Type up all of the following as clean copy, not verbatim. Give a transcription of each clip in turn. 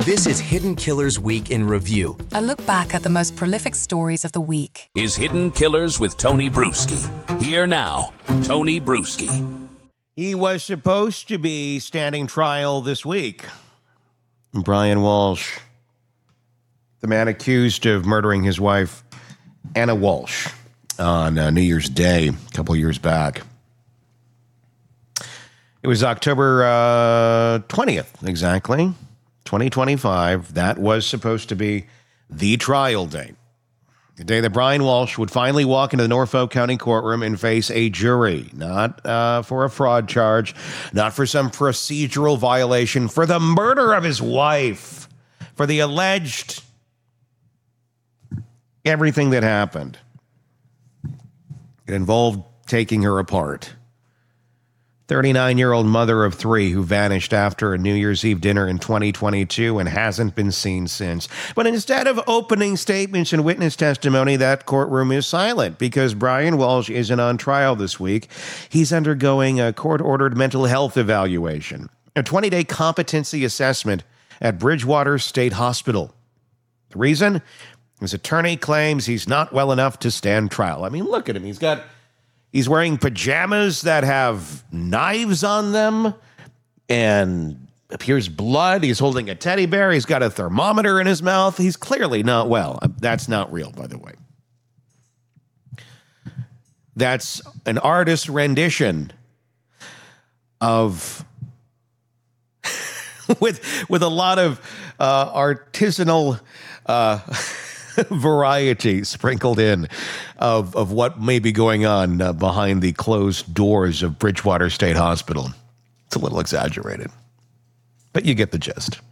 This is Hidden Killers Week in Review. A look back at the most prolific stories of the week. Is Hidden Killers with Tony Bruschi. Here now, Tony Bruschi. He was supposed to be standing trial this week. Brian Walsh, the man accused of murdering his wife, Anna Walsh, on New Year's Day a couple years back. It was October 20th, exactly, 2025. That was supposed to be the trial date. The day that Brian Walsh would finally walk into the Norfolk County courtroom and face a jury, not for a fraud charge, not for some procedural violation, for the murder of his wife, for the alleged everything that happened. It involved taking her apart. 39-year-old mother of three who vanished after a New Year's Eve dinner in 2022 and hasn't been seen since. But instead of opening statements and witness testimony, that courtroom is silent because Brian Walsh isn't on trial this week. He's undergoing a court-ordered mental health evaluation, a 20-day competency assessment at Bridgewater State Hospital. The reason? His attorney claims he's not well enough to stand trial. I mean, look at him. He's wearing pajamas that have knives on them and appears blood. He's holding a teddy bear. He's got a thermometer in his mouth. He's clearly not well. That's not real, by the way. That's an artist's rendition of with a lot of artisanal variety sprinkled in of what may be going on behind the closed doors of Bridgewater State Hospital. It's a little exaggerated, but you get the gist.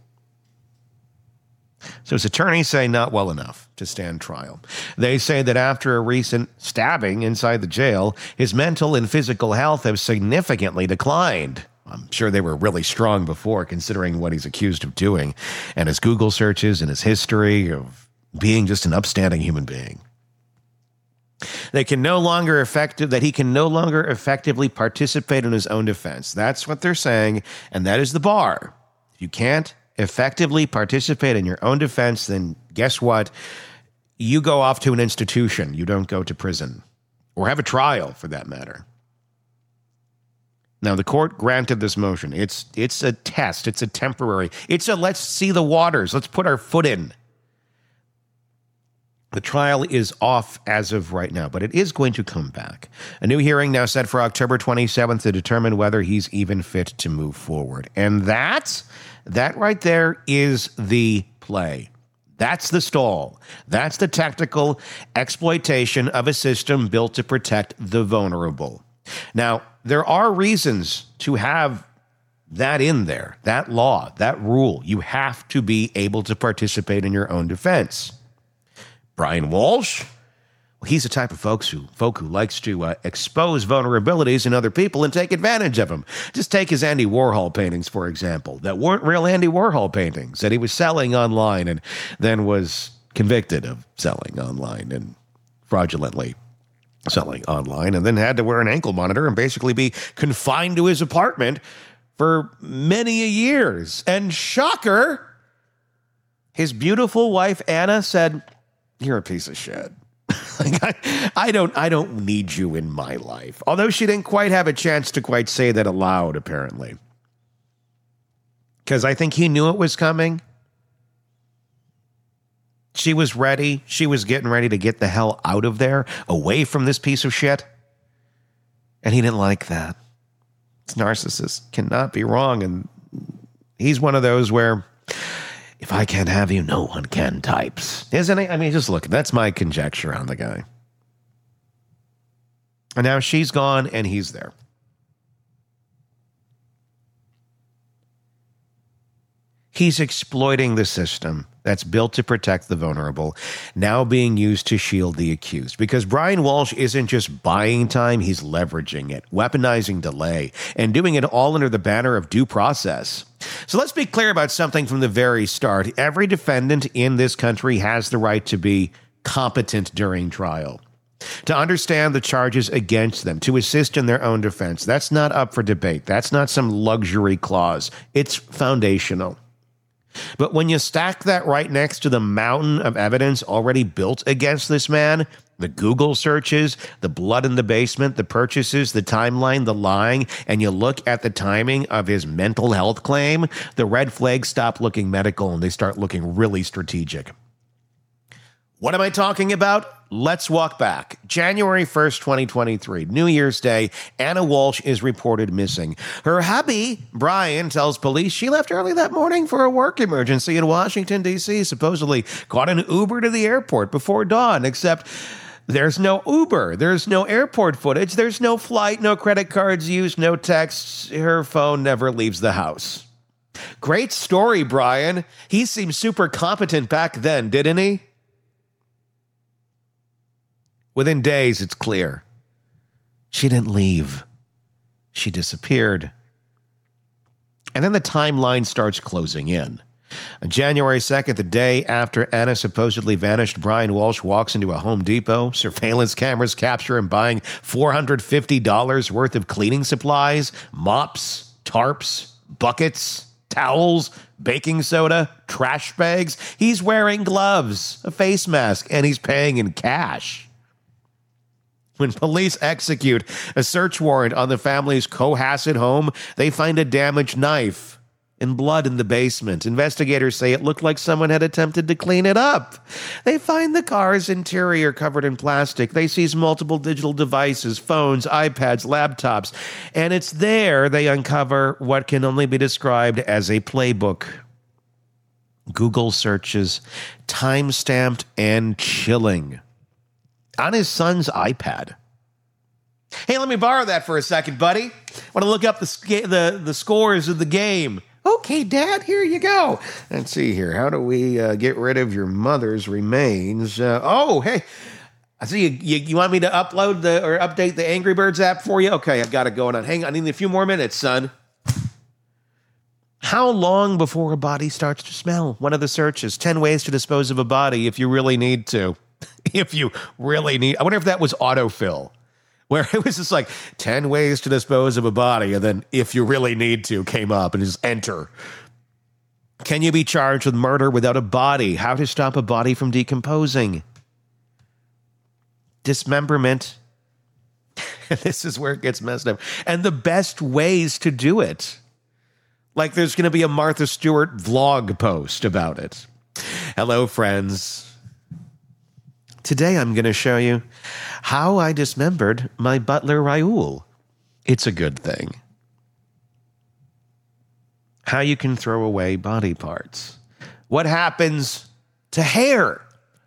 So his attorneys say not well enough to stand trial. They say that after a recent stabbing inside the jail, his mental and physical health have significantly declined. I'm sure they were really strong before, considering what he's accused of doing, and his Google searches and his history of being just an upstanding human being. He can no longer effectively participate in his own defense. That's what they're saying, and that is the bar. If you can't effectively participate in your own defense, then guess what? You go off to an institution. You don't go to prison, or have a trial for that matter. Now, the court granted this motion. It's a test. It's a temporary. It's a let's see the waters. Let's put our foot in. The trial is off as of right now, but it is going to come back. A new hearing now set for October 27th to determine whether he's even fit to move forward. And that right there is the play. That's the stall. That's the tactical exploitation of a system built to protect the vulnerable. Now, there are reasons to have that in there, that law, that rule. You have to be able to participate in your own defense. Brian Walsh, well, he's the type of folk who likes to expose vulnerabilities in other people and take advantage of them. Just take his Andy Warhol paintings, for example, that weren't real Andy Warhol paintings that he was selling online and then was convicted of selling online and fraudulently selling online, and then had to wear an ankle monitor and basically be confined to his apartment for many years. And shocker, his beautiful wife, Anna, said, "You're a piece of shit. I don't need you in my life." Although she didn't quite have a chance to quite say that aloud, apparently. Because I think he knew it was coming. She was ready. She was getting ready to get the hell out of there, away from this piece of shit. And he didn't like that. This narcissist cannot be wrong. And he's one of those where, if I can't have you, no one can types. Isn't he? I mean, just look, that's my conjecture on the guy. And now she's gone and he's there. He's exploiting the system that's built to protect the vulnerable, now being used to shield the accused. Because Brian Walsh isn't just buying time, he's leveraging it, weaponizing delay, and doing it all under the banner of due process. So let's be clear about something from the very start. Every defendant in this country has the right to be competent during trial, to understand the charges against them, to assist in their own defense. That's not up for debate. That's not some luxury clause. It's foundational. But when you stack that right next to the mountain of evidence already built against this man, the Google searches, the blood in the basement, the purchases, the timeline, the lying, and you look at the timing of his mental health claim, the red flags stop looking medical and they start looking really strategic. What am I talking about? Let's walk back. January 1st, 2023, New Year's Day, Anna Walsh is reported missing. Her hubby, Brian, tells police she left early that morning for a work emergency in Washington, D.C., supposedly caught an Uber to the airport before dawn, except there's no Uber, there's no airport footage, there's no flight, no credit cards used, no texts. Her phone never leaves the house. Great story, Brian. He seemed super competent back then, didn't he? Within days, it's clear. She didn't leave. She disappeared. And then the timeline starts closing in. On January 2nd, the day after Anna supposedly vanished, Brian Walsh walks into a Home Depot. Surveillance cameras capture him buying $450 worth of cleaning supplies, mops, tarps, buckets, towels, baking soda, trash bags. He's wearing gloves, a face mask, and he's paying in cash. When police execute a search warrant on the family's Cohasset home, they find a damaged knife and blood in the basement. Investigators say it looked like someone had attempted to clean it up. They find the car's interior covered in plastic. They seize multiple digital devices, phones, iPads, laptops, and it's there they uncover what can only be described as a playbook. Google searches, time-stamped and chilling, on his son's iPad. Hey, let me borrow that for a second, buddy. Want to look up the scores of the game. Okay, Dad, here you go. Let's see here. How do we get rid of your mother's remains? Hey, I see you want me to update the Angry Birds app for you? Okay, I've got it going on. Hang on, I need a few more minutes, son. How long before a body starts to smell? One of the searches, 10 ways to dispose of a body if you really need to. If you really need, I wonder if that was autofill, where it was just like 10 ways to dispose of a body, and then if you really need to came up and just enter. Can you be charged with murder without a body? How to stop a body from decomposing? Dismemberment. This is where it gets messed up. And the best ways to do it. Like there's going to be a Martha Stewart vlog post about it. Hello, friends. Today I'm going to show you how I dismembered my butler Raoul. It's a good thing. How you can throw away body parts. What happens to hair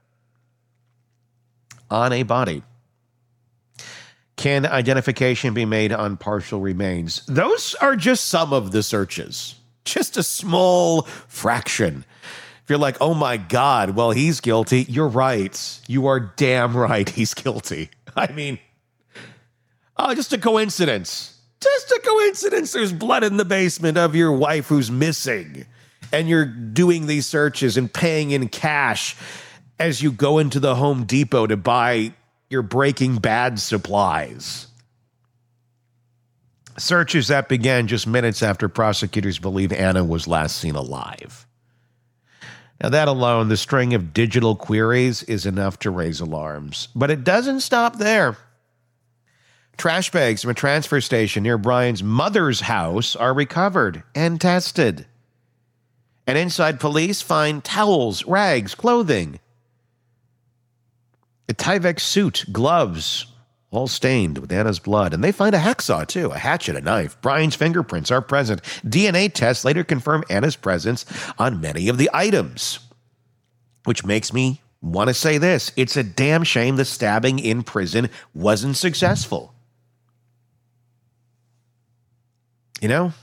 on a body? Can identification be made on partial remains? Those are just some of the searches. Just a small fraction. If you're like, oh my God, well, he's guilty. You're right. You are damn right he's guilty. I mean, just a coincidence. Just a coincidence. There's blood in the basement of your wife who's missing. And you're doing these searches and paying in cash as you go into the Home Depot to buy your Breaking Bad supplies. Searches that began just minutes after prosecutors believe Anna was last seen alive. Now, that alone, the string of digital queries, is enough to raise alarms. But it doesn't stop there. Trash bags from a transfer station near Brian's mother's house are recovered and tested. And inside, police find towels, rags, clothing. A Tyvek suit, gloves, all stained with Anna's blood. And they find a hacksaw, too, a hatchet, a knife. Brian's fingerprints are present. DNA tests later confirm Anna's presence on many of the items. Which makes me want to say this. It's a damn shame the stabbing in prison wasn't successful. You know?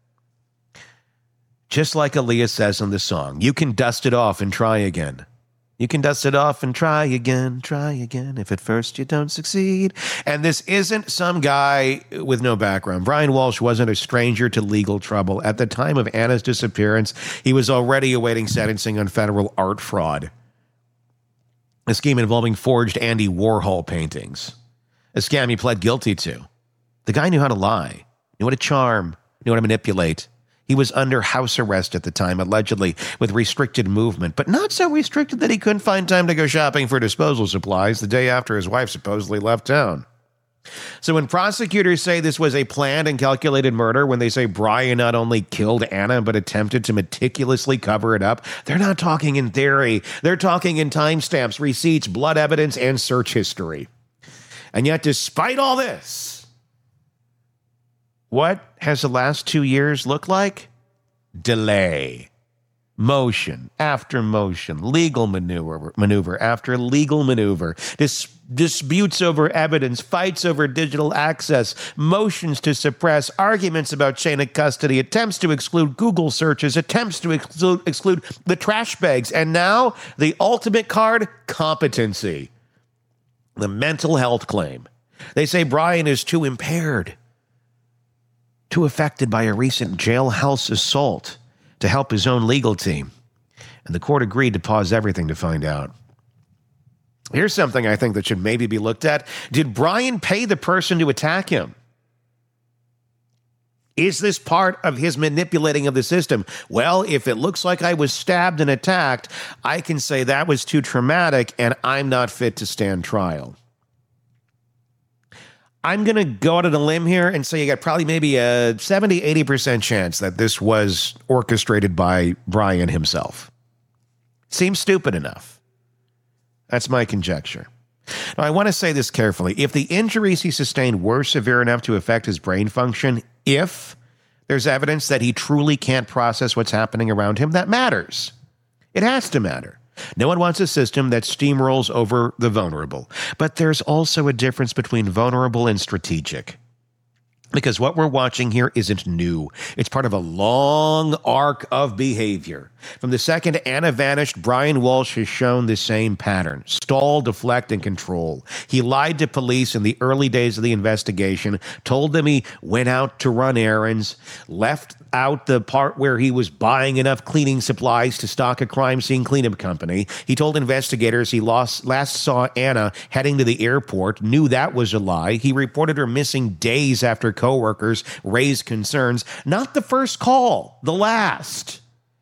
Just like Aaliyah says on the song, you can dust it off and try again. You can dust it off and try again, if at first you don't succeed. And this isn't some guy with no background. Brian Walsh wasn't a stranger to legal trouble. At the time of Anna's disappearance, he was already awaiting sentencing on federal art fraud. A scheme involving forged Andy Warhol paintings. A scam he pled guilty to. The guy knew how to lie, knew how to charm, knew how to manipulate. He was under house arrest at the time, allegedly with restricted movement, but not so restricted that he couldn't find time to go shopping for disposal supplies the day after his wife supposedly left town. So when prosecutors say this was a planned and calculated murder, when they say Brian not only killed Anna but attempted to meticulously cover it up, they're not talking in theory. They're talking in timestamps, receipts, blood evidence, and search history. And yet, despite all this, what has the last 2 years looked like? Delay. Motion after motion, legal maneuver after legal maneuver, disputes over evidence, fights over digital access, motions to suppress, arguments about chain of custody, attempts to exclude Google searches, attempts to exclude the trash bags, and now the ultimate card, competency. The mental health claim. They say Brian is too impaired, too affected by a recent jailhouse assault to help his own legal team. And the court agreed to pause everything to find out. Here's something I think that should maybe be looked at. Did Brian pay the person to attack him? Is this part of his manipulating of the system? Well, if it looks like I was stabbed and attacked, I can say that was too traumatic and I'm not fit to stand trial. I'm going to go out on a limb here and say you got probably maybe a 70, 80% chance that this was orchestrated by Brian himself. Seems stupid enough. That's my conjecture. Now, I want to say this carefully. If the injuries he sustained were severe enough to affect his brain function, if there's evidence that he truly can't process what's happening around him, that matters. It has to matter. No one wants a system that steamrolls over the vulnerable. But there's also a difference between vulnerable and strategic. Because what we're watching here isn't new. It's part of a long arc of behavior. From the second Anna vanished, Brian Walsh has shown the same pattern. Stall, deflect, and control. He lied to police in the early days of the investigation, told them he went out to run errands, left out the part where he was buying enough cleaning supplies to stock a crime scene cleanup company. He told investigators he last saw Anna heading to the airport, knew that was a lie. He reported her missing days after coworkers raised concerns. Not the first call, the last.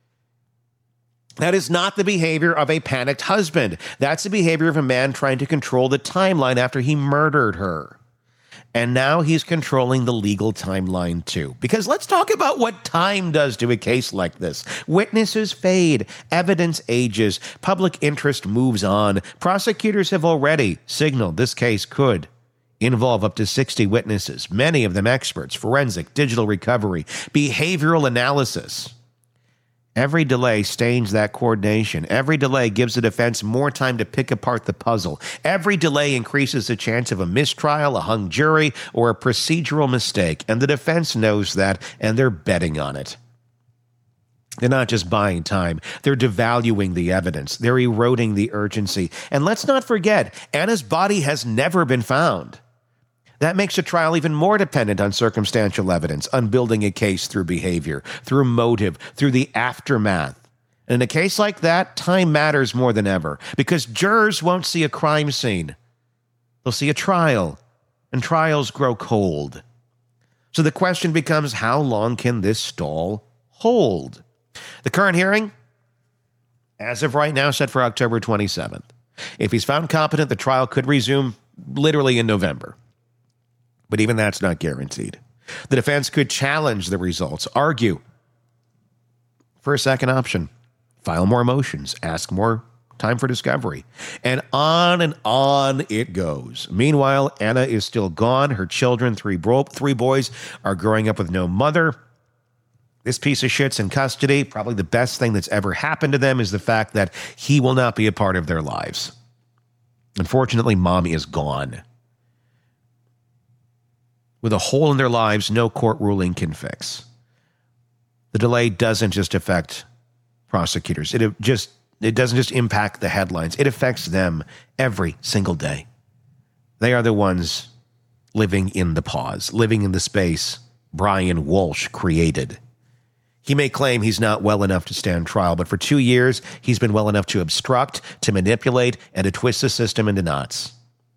That is not the behavior of a panicked husband. That's the behavior of a man trying to control the timeline after he murdered her. And now he's controlling the legal timeline too. Because let's talk about what time does to a case like this. Witnesses fade, evidence ages, public interest moves on. Prosecutors have already signaled this case could involve up to 60 witnesses, many of them experts, forensic, digital recovery, behavioral analysis. Every delay stains that coordination. Every delay gives the defense more time to pick apart the puzzle. Every delay increases the chance of a mistrial, a hung jury, or a procedural mistake. And the defense knows that, and they're betting on it. They're not just buying time. They're devaluing the evidence. They're eroding the urgency. And let's not forget, Anna's body has never been found. That makes a trial even more dependent on circumstantial evidence, on building a case through behavior, through motive, through the aftermath. And in a case like that, time matters more than ever, because jurors won't see a crime scene. They'll see a trial, and trials grow cold. So the question becomes, how long can this stall hold? The current hearing, as of right now, set for October 27th. If he's found competent, the trial could resume literally in November. But even that's not guaranteed. The defense could challenge the results, argue for a second option, file more motions, ask more time for discovery, and on it goes. Meanwhile, Anna is still gone. Her children, three boys, are growing up with no mother. This piece of shit's in custody. Probably the best thing that's ever happened to them is the fact that he will not be a part of their lives. Unfortunately, mom is gone. With a hole in their lives, no court ruling can fix. The delay doesn't just affect prosecutors. It doesn't just impact the headlines. It affects them every single day. They are the ones living in the pause, living in the space Brian Walsh created. He may claim he's not well enough to stand trial, but for 2 years, he's been well enough to obstruct, to manipulate, and to twist the system into knots.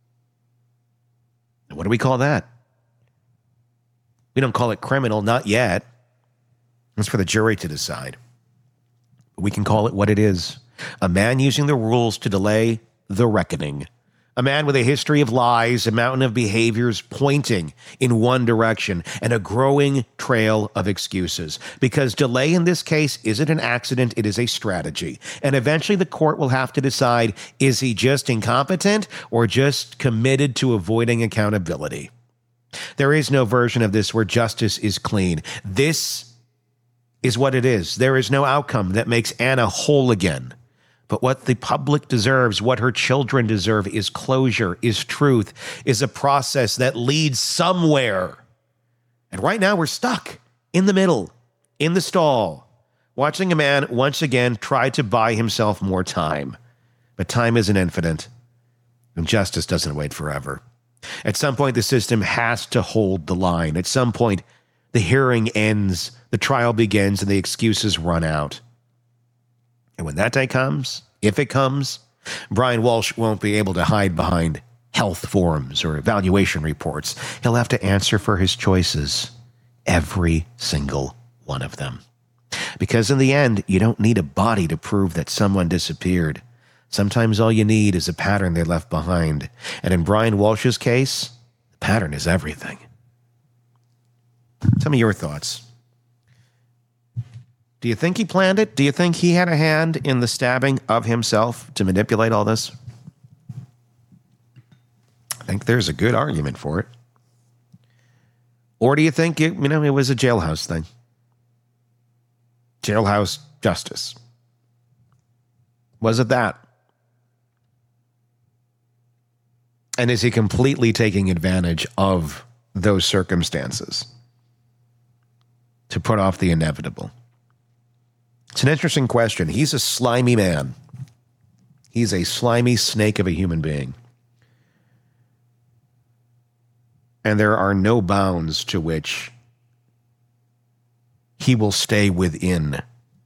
And what do we call that? We don't call it criminal, not yet. It's for the jury to decide. We can call it what it is. A man using the rules to delay the reckoning. A man with a history of lies, a mountain of behaviors pointing in one direction, and a growing trail of excuses. Because delay in this case isn't an accident, it is a strategy. And eventually the court will have to decide, is he just incompetent or just committed to avoiding accountability? There is no version of this where justice is clean. This is what it is. There is no outcome that makes Anna whole again. But what the public deserves, what her children deserve, is closure, is truth, is a process that leads somewhere. And right now we're stuck in the middle, in the stall, watching a man once again try to buy himself more time. But time isn't infinite, and justice doesn't wait forever. At some point, the system has to hold the line. At some point, the hearing ends, the trial begins, and the excuses run out. And when that day comes, if it comes, Brian Walsh won't be able to hide behind health forms or evaluation reports. He'll have to answer for his choices, every single one of them. Because in the end, you don't need a body to prove that someone disappeared. Sometimes all you need is a pattern they left behind. And in Brian Walsh's case, the pattern is everything. Tell me your thoughts. Do you think he planned it? Do you think he had a hand in the stabbing of himself to manipulate all this? I think there's a good argument for it. Or do you think it was a jailhouse thing? Jailhouse justice. Was it that? And is he completely taking advantage of those circumstances to put off the inevitable? It's an interesting question. He's a slimy man. He's a slimy snake of a human being. And there are no bounds to which he will stay within.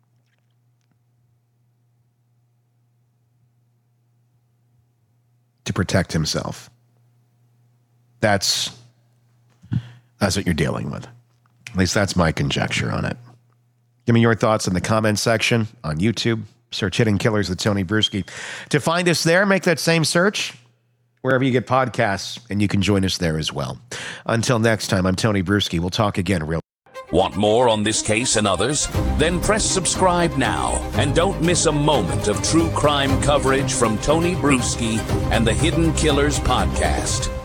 To protect himself. That's what you're dealing with. At least that's my conjecture on it. Give me your thoughts in the comments section on YouTube. Search Hidden Killers with Tony Bruschi. To find us there, make that same search wherever you get podcasts, and you can join us there as well. Until next time, I'm Tony Bruschi. We'll talk again real. Want more on this case and others? Then press subscribe now and don't miss a moment of true crime coverage from Tony Bruschi and the Hidden Killers podcast.